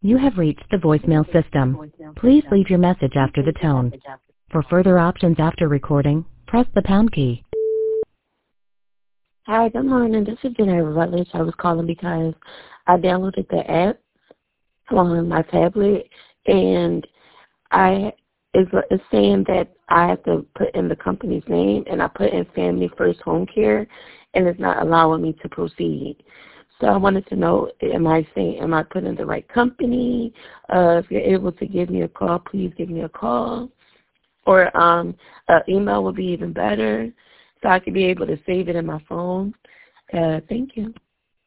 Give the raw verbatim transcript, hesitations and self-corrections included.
You have reached the voicemail system. Please leave your message after the tone. For further options after recording, press the pound key. Hi, good morning. This is Jenna Rutledge. I was calling because I downloaded the app on my tablet, and I it's, it's saying that I have to put in the company's name, and I put in Family First Home Care, and it's not allowing me to proceed. So I wanted to know, am I saying, am I putting the right company? Uh, if you're able to give me a call, please give me a call. Or um, an email would be even better, so I could be able to save it in my phone. Uh, thank you.